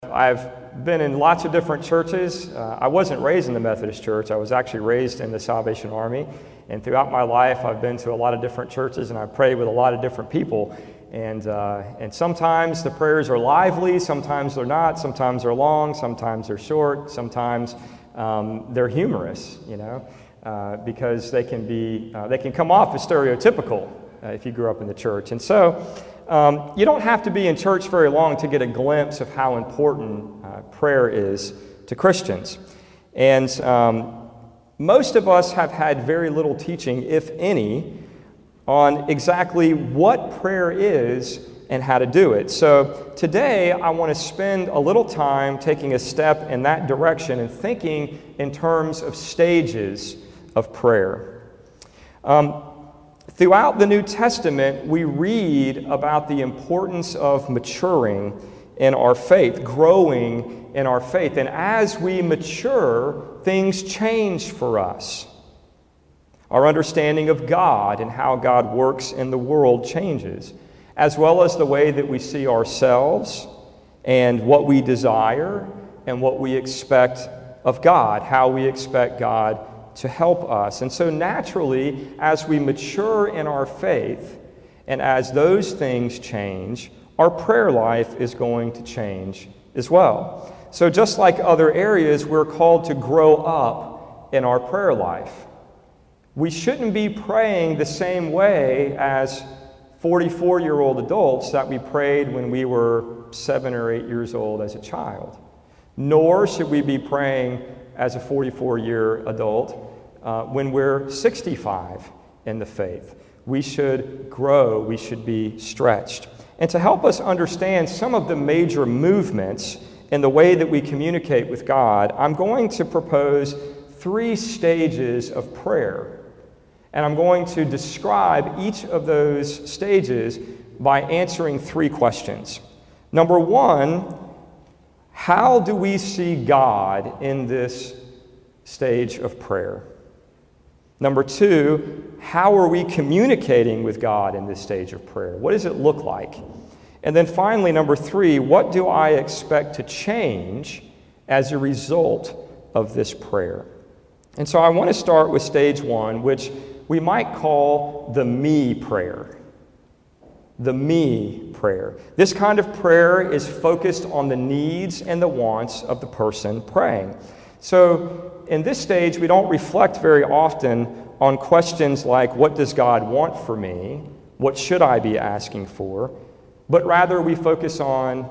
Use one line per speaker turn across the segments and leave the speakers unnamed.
I've been in lots of different churches. I wasn't raised in the Methodist Church. I was actually raised in the Salvation Army. And throughout my life, I've been to a lot of different churches, and I've prayed with a lot of different people. And sometimes the prayers are lively, sometimes they're not, sometimes they're long, sometimes they're short, sometimes they're humorous, because they can come off as stereotypical if you grew up in the church. And so you don't have to be in church very long to get a glimpse of how important prayer is to Christians. And most of us have had very little teaching, if any, on exactly what prayer is and how to do it. So today I want to spend a little time taking a step in that direction and thinking in terms of stages of prayer. Throughout the New Testament, we read about the importance of maturing in our faith, growing in our faith. And as we mature, things change for us. Our understanding of God and how God works in the world changes, as well as the way that we see ourselves and what we desire and what we expect of God, how we expect God to help us. And so naturally, as we mature in our faith and as those things change, our prayer life is going to change as well. So just like other areas, we're called to grow up in our prayer life. We shouldn't be praying the same way as 44-year-old adults that we prayed when we were 7 or 8 years old as a child. Nor should we be praying as a 44-year adult when we're 65 in the faith. We should grow, we should be stretched. And to help us understand some of the major movements in the way that we communicate with God, I'm going to propose 3 stages of prayer. And I'm going to describe each of those stages by answering 3 questions. Number 1, how do we see God in this stage of prayer? Number 2, how are we communicating with God in this stage of prayer? What does it look like? And then finally, number 3, what do I expect to change as a result of this prayer? And so I want to start with stage 1, which we might call the me prayer. The me prayer. This kind of prayer is focused on the needs and the wants of the person praying. So in this stage, we don't reflect very often on questions like, what does God want for me? What should I be asking for? But rather we focus on,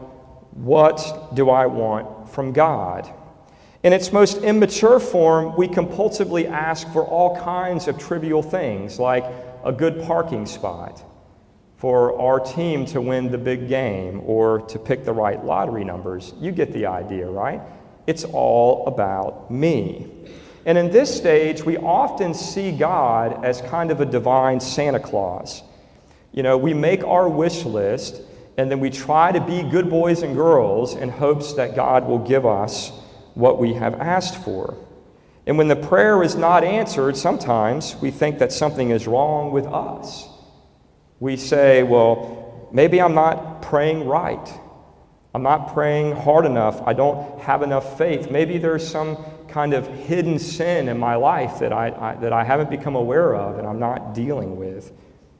what do I want from God? In its most immature form, we compulsively ask for all kinds of trivial things, like a good parking spot, for our team to win the big game, or to pick the right lottery numbers. You get the idea, right? It's all about me. And in this stage, we often see God as kind of a divine Santa Claus. We make our wish list, and then we try to be good boys and girls in hopes that God will give us what we have asked for. And when the prayer is not answered, sometimes we think that something is wrong with us. We say, well, maybe I'm not praying right. I'm not praying hard enough. I don't have enough faith. Maybe there's some kind of hidden sin in my life that I haven't become aware of and I'm not dealing with.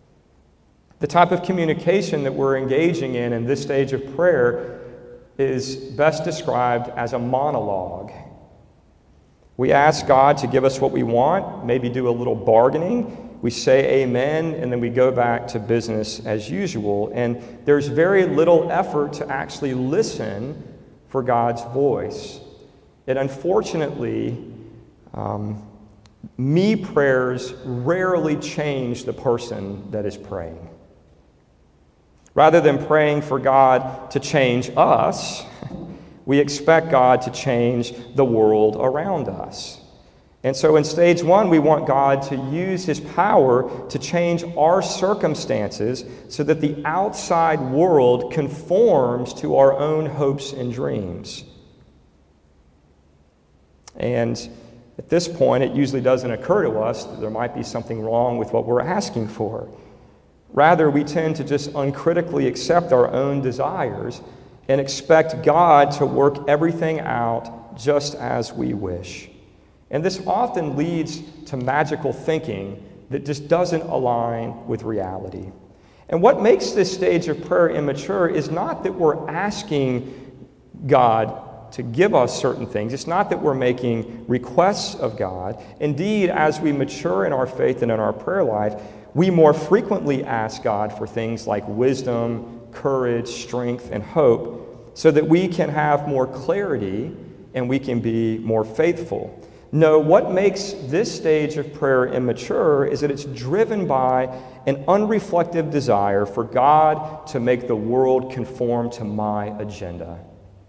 The type of communication that we're engaging in this stage of prayer is best described as a monologue. We ask God to give us what we want, maybe do a little bargaining. We say amen, and then we go back to business as usual. And there's very little effort to actually listen for God's voice. And unfortunately, me prayers rarely change the person that is praying. Rather than praying for God to change us, we expect God to change the world around us. And so in stage 1, we want God to use His power to change our circumstances so that the outside world conforms to our own hopes and dreams. And at this point, it usually doesn't occur to us that there might be something wrong with what we're asking for. Rather, we tend to just uncritically accept our own desires and expect God to work everything out just as we wish. And this often leads to magical thinking that just doesn't align with reality. And what makes this stage of prayer immature is not that we're asking God to give us certain things. It's not that we're making requests of God. Indeed, as we mature in our faith and in our prayer life, we more frequently ask God for things like wisdom, courage, strength, and hope, so that we can have more clarity and we can be more faithful. No, what makes this stage of prayer immature is that it's driven by an unreflective desire for God to make the world conform to my agenda.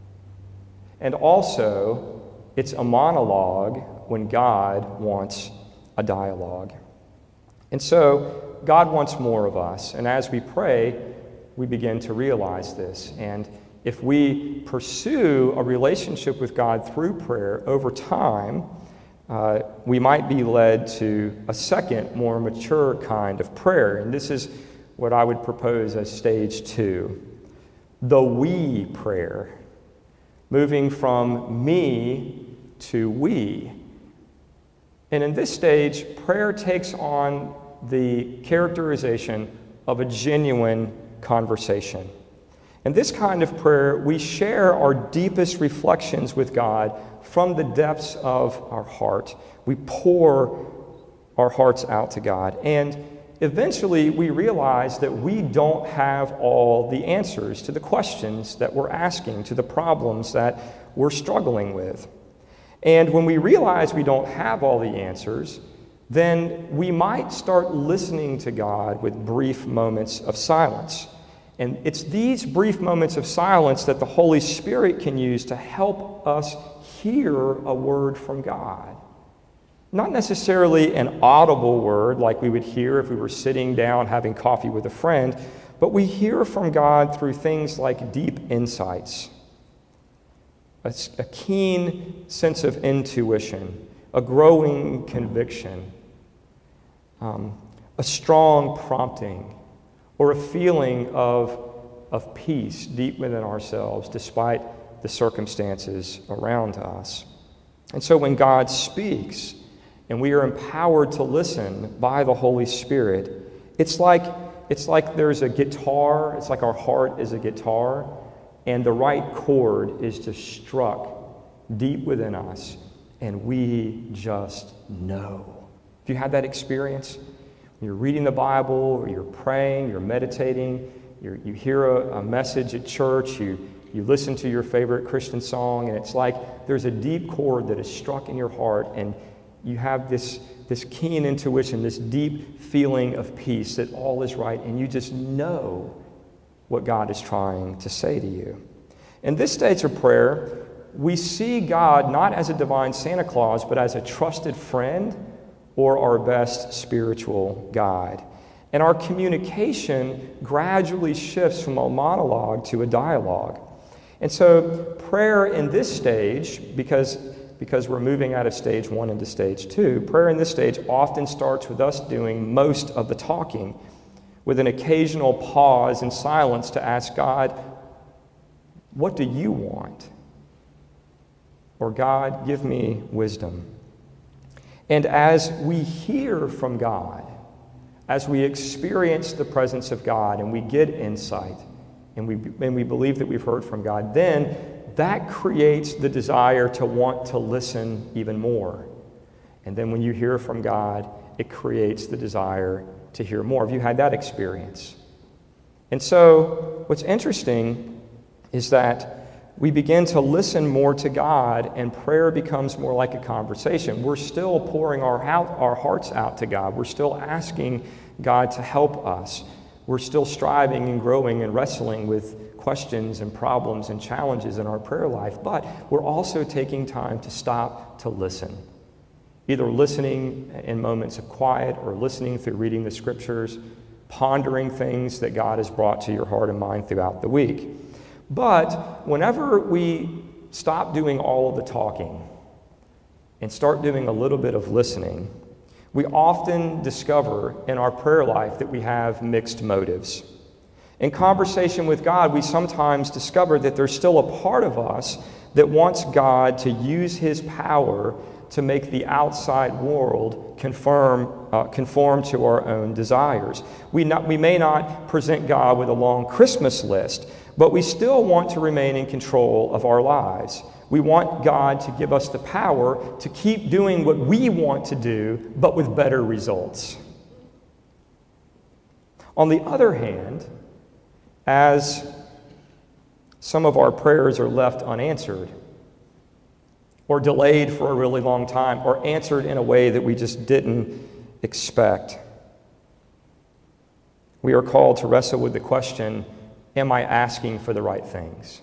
And also, it's a monologue when God wants a dialogue. And so, God wants more of us. And as we pray, we begin to realize this. And if we pursue a relationship with God through prayer over time, we might be led to a second, more mature kind of prayer. And this is what I would propose as stage 2, the we prayer, moving from me to we. And in this stage, prayer takes on the characterization of a genuine conversation. In this kind of prayer, we share our deepest reflections with God from the depths of our heart. We pour our hearts out to God. And eventually, we realize that we don't have all the answers to the questions that we're asking, to the problems that we're struggling with. And when we realize we don't have all the answers, then we might start listening to God with brief moments of silence. And it's these brief moments of silence that the Holy Spirit can use to help us hear a word from God. Not necessarily an audible word like we would hear if we were sitting down having coffee with a friend, but we hear from God through things like deep insights, a keen sense of intuition, a growing conviction, a strong prompting, or a feeling of peace deep within ourselves despite the circumstances around us. And so when God speaks and we are empowered to listen by the Holy Spirit, it's like there's a guitar, it's like our heart is a guitar, and the right chord is just struck deep within us, and we just know. Have you had that experience? You're reading the Bible, or you're praying, you're meditating, you hear a message at church, you listen to your favorite Christian song, and it's like there's a deep chord that is struck in your heart, and you have this keen intuition, this deep feeling of peace that all is right, and you just know what God is trying to say to you. In this stage of prayer, we see God not as a divine Santa Claus, but as a trusted friend or our best spiritual guide. And our communication gradually shifts from a monologue to a dialogue. And so prayer in this stage, because we're moving out of stage 1 into stage 2, prayer in this stage often starts with us doing most of the talking, with an occasional pause and silence to ask God, what do you want? Or God, give me wisdom. And as we hear from God, as we experience the presence of God and we get insight and we believe that we've heard from God, then that creates the desire to want to listen even more. And then when you hear from God, it creates the desire to hear more. Have you had that experience? And so what's interesting is that we begin to listen more to God, and prayer becomes more like a conversation. We're still pouring our hearts out to God. We're still asking God to help us. We're still striving and growing and wrestling with questions and problems and challenges in our prayer life, but we're also taking time to stop to listen. Either listening in moments of quiet or listening through reading the scriptures, pondering things that God has brought to your heart and mind throughout the week. But whenever we stop doing all of the talking and start doing a little bit of listening, we often discover in our prayer life that we have mixed motives. In conversation with God, we sometimes discover that there's still a part of us that wants God to use his power to make the outside world conform to our own desires. We may not present God with a long Christmas list, but we still want to remain in control of our lives. We want God to give us the power to keep doing what we want to do, but with better results. On the other hand, as some of our prayers are left unanswered, or delayed for a really long time, or answered in a way that we just didn't expect, we are called to wrestle with the question, am I asking for the right things?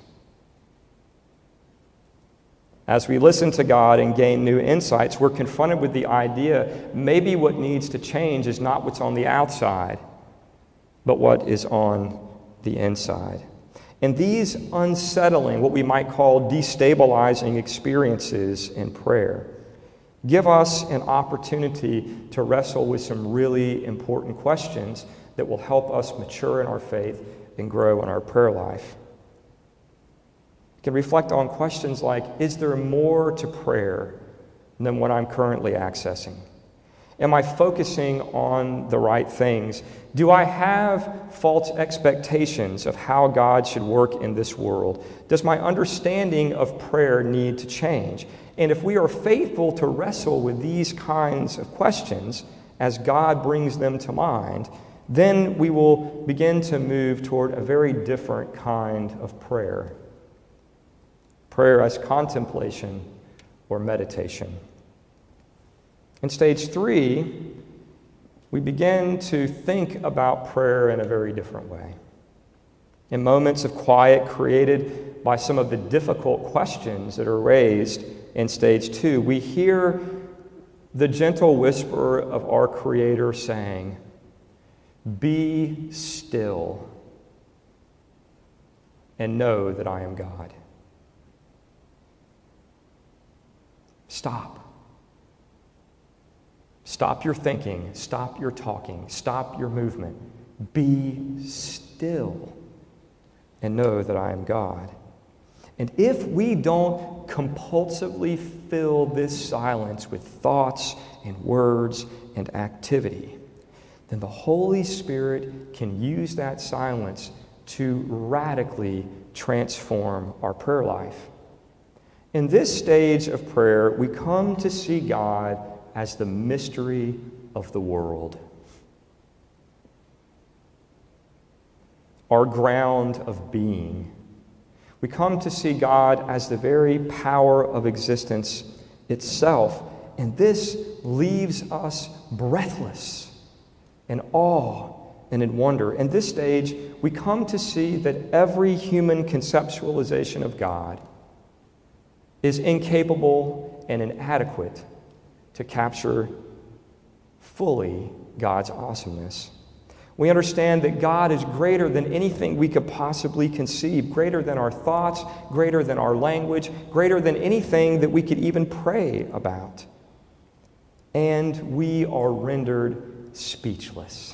As we listen to God and gain new insights, we're confronted with the idea maybe what needs to change is not what's on the outside, but what is on the inside. And these unsettling, what we might call destabilizing experiences in prayer, give us an opportunity to wrestle with some really important questions that will help us mature in our faith and grow in our prayer life. We can reflect on questions like, is there more to prayer than what I'm currently accessing? Am I focusing on the right things? Do I have false expectations of how God should work in this world? Does my understanding of prayer need to change? And if we are faithful to wrestle with these kinds of questions as God brings them to mind, then we will begin to move toward a very different kind of prayer. Prayer as contemplation or meditation. In stage 3, we begin to think about prayer in a very different way. In moments of quiet created by some of the difficult questions that are raised in stage 2, we hear the gentle whisper of our Creator saying, "Be still and know that I am God." Stop. Stop your thinking, stop your talking, stop your movement. Be still and know that I am God. And if we don't compulsively fill this silence with thoughts and words and activity, then the Holy Spirit can use that silence to radically transform our prayer life. In this stage of prayer, we come to see God as the mystery of the world. Our ground of being. We come to see God as the very power of existence itself, and this leaves us breathless in awe and in wonder. In this stage, we come to see that every human conceptualization of God is incapable and inadequate to capture fully God's awesomeness. We understand that God is greater than anything we could possibly conceive, greater than our thoughts, greater than our language, greater than anything that we could even pray about. And we are rendered speechless,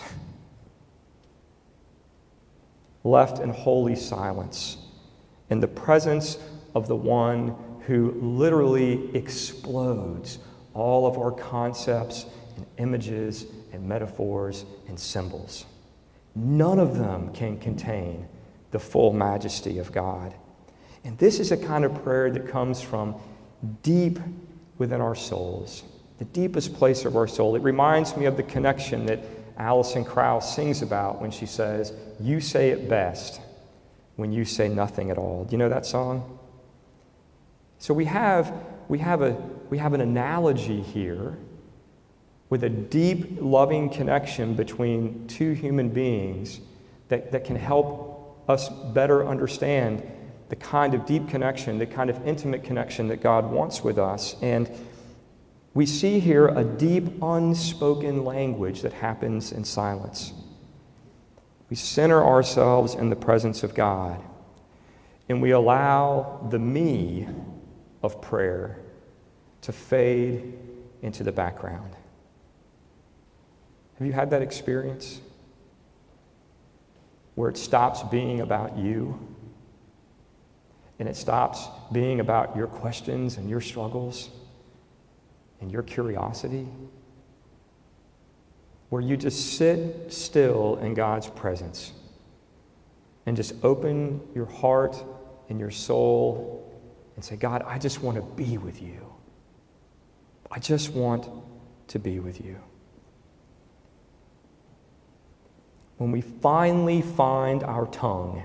left in holy silence in the presence of the one who literally explodes all of our concepts and images and metaphors and symbols. None of them can contain the full majesty of God. And this is a kind of prayer that comes from deep within our souls, the deepest place of our soul. It reminds me of the connection that Alison Krauss sings about when she says, "You say it best when you say nothing at all." Do you know that song? So we have an analogy here with a deep, loving connection between two human beings that can help us better understand the kind of deep connection, the kind of intimate connection that God wants with us. And we see here a deep, unspoken language that happens in silence. We center ourselves in the presence of God, and we allow the me of prayer to fade into the background. Have you had that experience? where it stops being about you and it stops being about your questions and your struggles and your curiosity, where you just sit still in God's presence and just open your heart and your soul and say, God, I just want to be with you. I just want to be with you. When we finally find our tongue,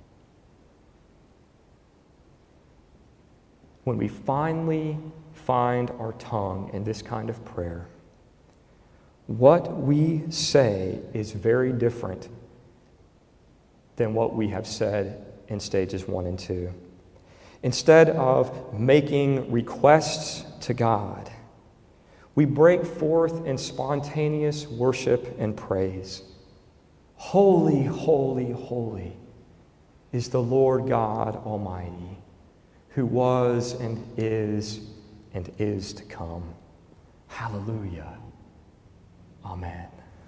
when we finally find our tongue in this kind of prayer, what we say is very different than what we have said in stages 1 and 2. Instead of making requests to God, we break forth in spontaneous worship and praise. Holy, holy, holy is the Lord God Almighty, who was and is to come. Hallelujah. Amen.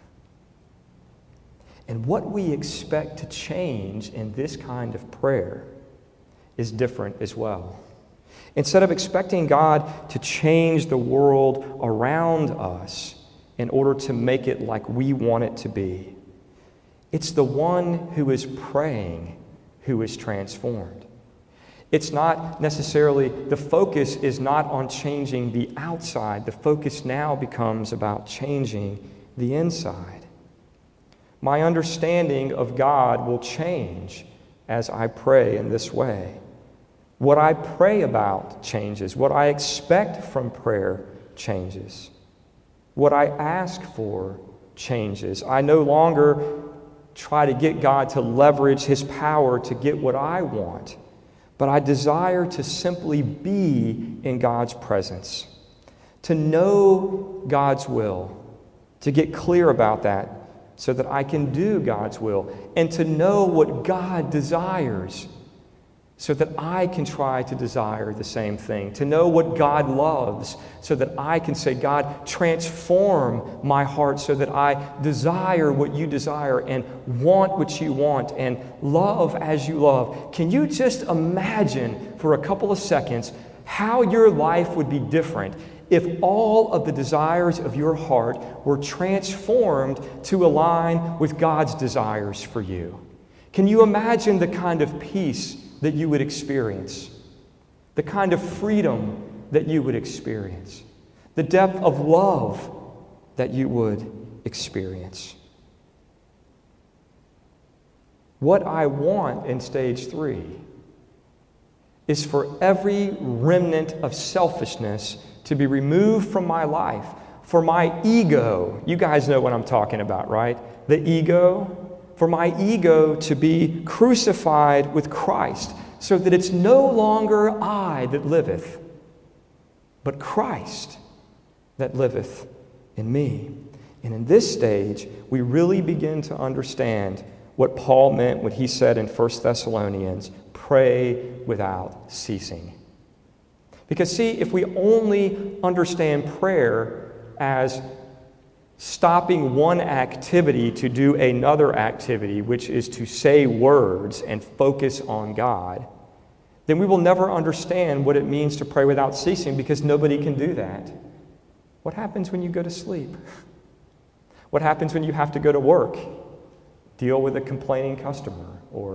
And what we expect to change in this kind of prayer is different as well. Instead of expecting God to change the world around us in order to make it like we want it to be, it's the one who is praying who is transformed. It's not necessarily, the focus is not on changing the outside. The focus now becomes about changing the inside. My understanding of God will change as I pray in this way. What I pray about changes. What I expect from prayer changes. What I ask for changes. I no longer try to get God to leverage His power to get what I want, but I desire to simply be in God's presence, to know God's will, to get clear about that so that I can do God's will, and to know what God desires so that I can try to desire the same thing, to know what God loves so that I can say, God, transform my heart so that I desire what you desire and want what you want and love as you love. Can you just imagine for a couple of seconds how your life would be different if all of the desires of your heart were transformed to align with God's desires for you? Can you imagine the kind of peace that you would experience, the kind of freedom that you would experience, the depth of love that you would experience? What I want in stage 3 is for every remnant of selfishness to be removed from my life, for my ego. You guys know what I'm talking about, right? The ego. For my ego to be crucified with Christ, so that it's no longer I that liveth, but Christ that liveth in me. And in this stage, we really begin to understand what Paul meant when he said in 1 Thessalonians, pray without ceasing. Because see, if we only understand prayer as stopping one activity to do another activity, which is to say words and focus on God, then we will never understand what it means to pray without ceasing, because nobody can do that. What happens when you go to sleep? What happens when you have to go to work, deal with a complaining customer, or,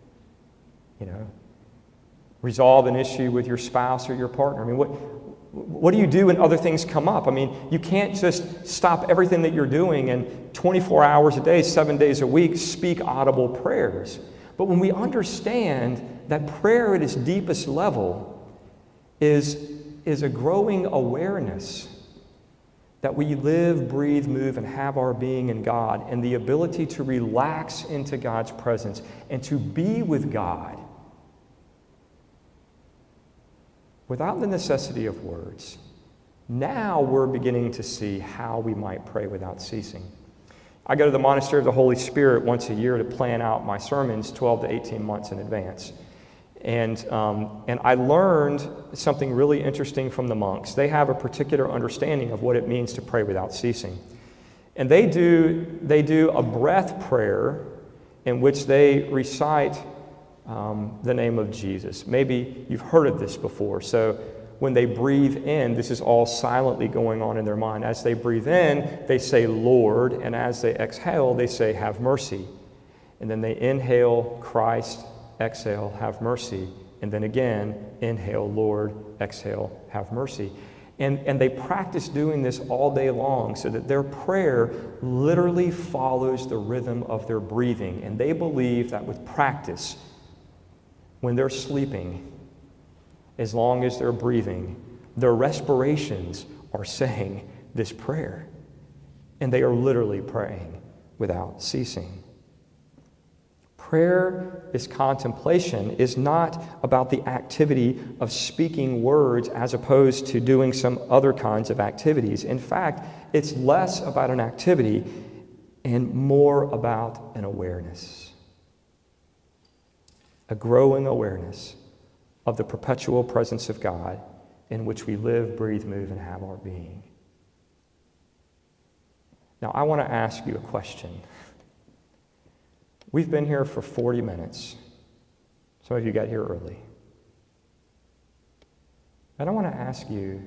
resolve an issue with your spouse or your partner? I mean, what do you do when other things come up? I mean, you can't just stop everything that you're doing and 24 hours a day, 7 days a week, speak audible prayers. But when we understand that prayer at its deepest level is a growing awareness that we live, breathe, move, and have our being in God, and the ability to relax into God's presence and to be with God without the necessity of words, now we're beginning to see how we might pray without ceasing. I go to the Monastery of the Holy Spirit once a year to plan out my sermons 12 to 18 months in advance. And I learned something really interesting from the monks. They have a particular understanding of what it means to pray without ceasing. And they do a breath prayer in which they recite the name of Jesus. Maybe you've heard of this before. So when they breathe in, this is all silently going on in their mind. As they breathe in, they say, Lord, and as they exhale, they say, have mercy. And then they inhale, Christ, exhale, have mercy. And then again, inhale, Lord, exhale, have mercy. And they practice doing this all day long so that their prayer literally follows the rhythm of their breathing. And they believe that with practice, when they're sleeping, as long as they're breathing, their respirations are saying this prayer. And they are literally praying without ceasing. Prayer is contemplation, is not about the activity of speaking words as opposed to doing some other kinds of activities. In fact, it's less about an activity and more about an awareness. A growing awareness of the perpetual presence of God in which we live, breathe, move, and have our being. Now, I want to ask you a question. We've been here for 40 minutes. Some of you got here early. And I want to ask you,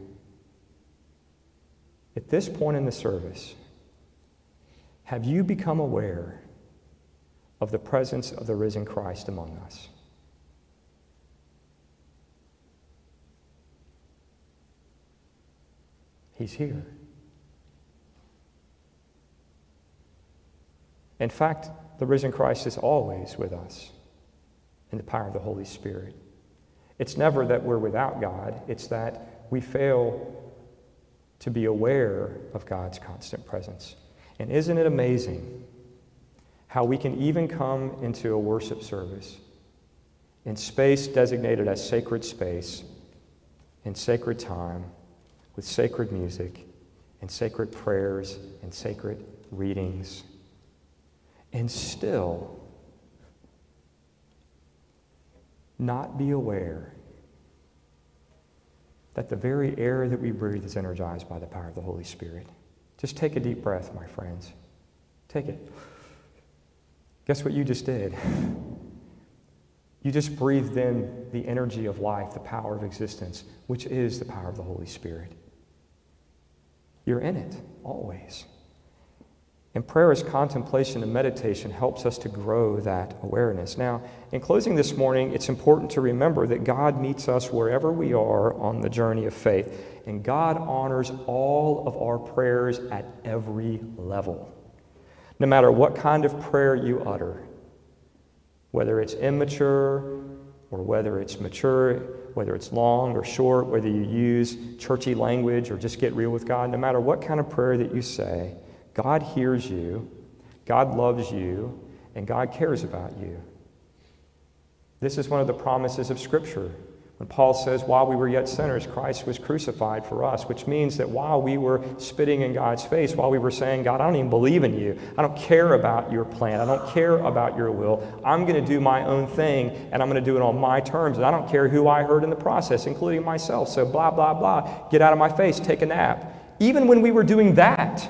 at this point in the service, have you become aware of the presence of the risen Christ among us? He's here. In fact, the risen Christ is always with us in the power of the Holy Spirit. It's never that we're without God. It's that we fail to be aware of God's constant presence. And isn't it amazing how we can even come into a worship service in space designated as sacred space, in sacred time, with sacred music and sacred prayers and sacred readings, and still not be aware that the very air that we breathe is energized by the power of the Holy Spirit. Just take a deep breath, my friends. Take it. Guess what you just did? You just breathed in the energy of life, the power of existence, which is the power of the Holy Spirit. You're in it, always. And prayer as contemplation and meditation helps us to grow that awareness. Now, in closing this morning, it's important to remember that God meets us wherever we are on the journey of faith. And God honors all of our prayers at every level. No matter what kind of prayer you utter, whether it's immature or whether it's mature, whether it's long or short, whether you use churchy language or just get real with God, no matter what kind of prayer that you say, God hears you, God loves you, and God cares about you. This is one of the promises of Scripture. When Paul says, while we were yet sinners, Christ was crucified for us, which means that while we were spitting in God's face, while we were saying, God, I don't even believe in you. I don't care about your plan. I don't care about your will. I'm going to do my own thing, and I'm going to do it on my terms, and I don't care who I hurt in the process, including myself. So blah, blah, blah. Get out of my face. Take a nap. Even when we were doing that,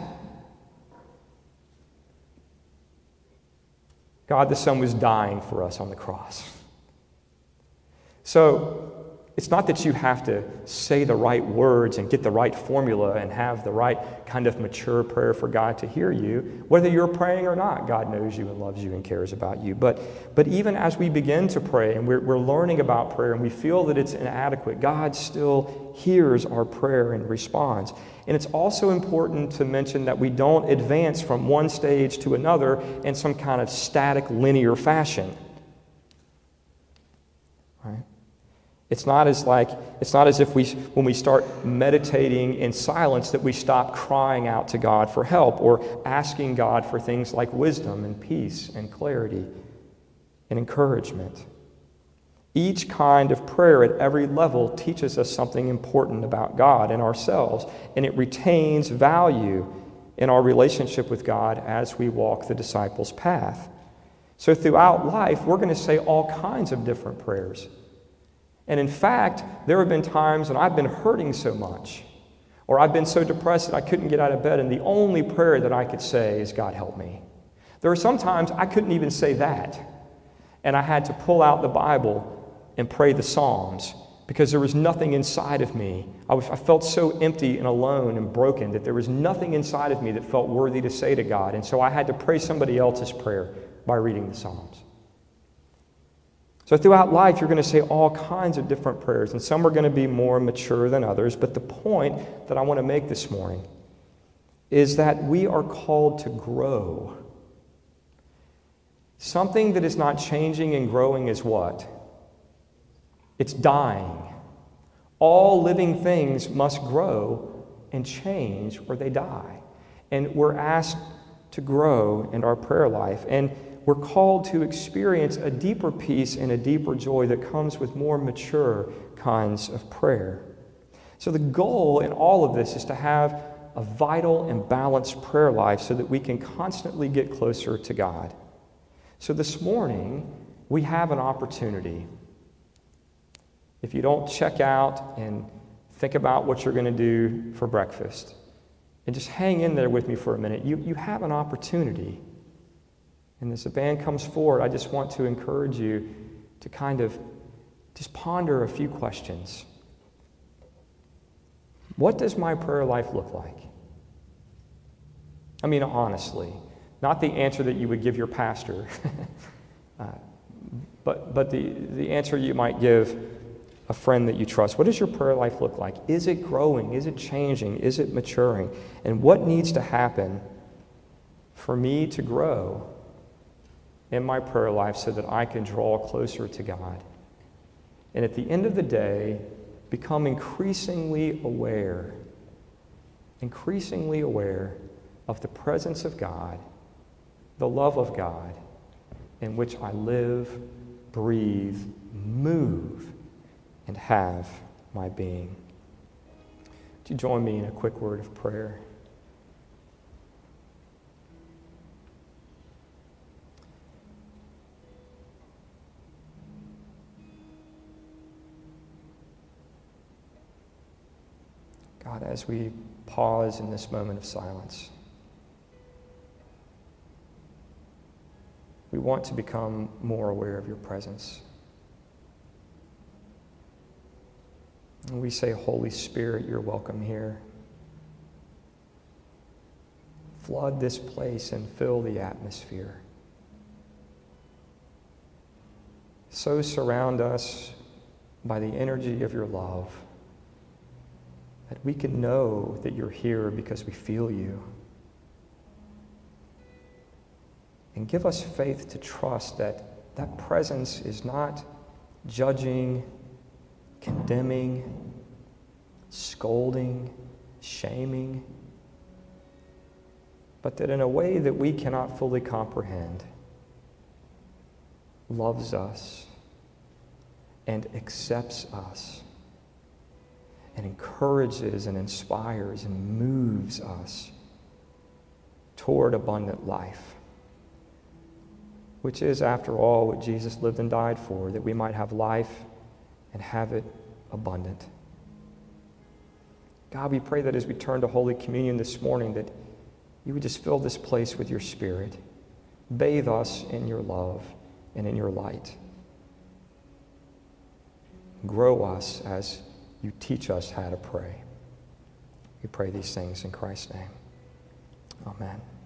God the Son was dying for us on the cross. So it's not that you have to say the right words and get the right formula and have the right kind of mature prayer for God to hear you. Whether you're praying or not, God knows you and loves you and cares about you. But even as we begin to pray and we're learning about prayer and we feel that it's inadequate, God still hears our prayer and responds. And it's also important to mention that we don't advance from one stage to another in some kind of static, linear fashion. Right? It's not as if when we start meditating in silence that we stop crying out to God for help or asking God for things like wisdom and peace and clarity and encouragement. Each kind of prayer at every level teaches us something important about God and ourselves, and it retains value in our relationship with God as we walk the disciples' path. So throughout life, we're going to say all kinds of different prayers. And in fact, there have been times when I've been hurting so much, or I've been so depressed that I couldn't get out of bed, and the only prayer that I could say is, God, help me. There are some times I couldn't even say that, and I had to pull out the Bible and pray the Psalms because there was nothing inside of me. I felt so empty and alone and broken that there was nothing inside of me that felt worthy to say to God, and so I had to pray somebody else's prayer by reading the Psalms. So throughout life, you're going to say all kinds of different prayers, and some are going to be more mature than others, but the point that I want to make this morning is that we are called to grow. Something that is not changing and growing is what? It's dying. All living things must grow and change or they die. And we're asked to grow in our prayer life. And we're called to experience a deeper peace and a deeper joy that comes with more mature kinds of prayer. So the goal in all of this is to have a vital and balanced prayer life so that we can constantly get closer to God. So this morning, we have an opportunity. If you don't check out and think about what you're going to do for breakfast, and just hang in there with me for a minute, you have an opportunity. And as the band comes forward, I just want to encourage you to kind of just ponder a few questions. What does my prayer life look like? I mean, honestly, not the answer that you would give your pastor, but the answer you might give a friend that you trust. What does your prayer life look like? Is it growing? Is it changing? Is it maturing? And what needs to happen for me to grow in my prayer life so that I can draw closer to God? And at the end of the day, become increasingly aware of the presence of God, the love of God, in which I live, breathe, move, and have my being. Would you join me in a quick word of prayer? God, as we pause in this moment of silence, we want to become more aware of your presence. And we say, Holy Spirit, you're welcome here. Flood this place and fill the atmosphere. So surround us by the energy of your love that we can know that you're here because we feel you. And give us faith to trust that that presence is not judging, condemning, scolding, shaming, but that in a way that we cannot fully comprehend, loves us and accepts us and encourages and inspires and moves us toward abundant life, which is, after all, what Jesus lived and died for, that we might have life and have it abundant. God, we pray that as we turn to Holy Communion this morning, that you would just fill this place with your Spirit. Bathe us in your love and in your light. Grow us as you teach us how to pray. We pray these things in Christ's name. Amen.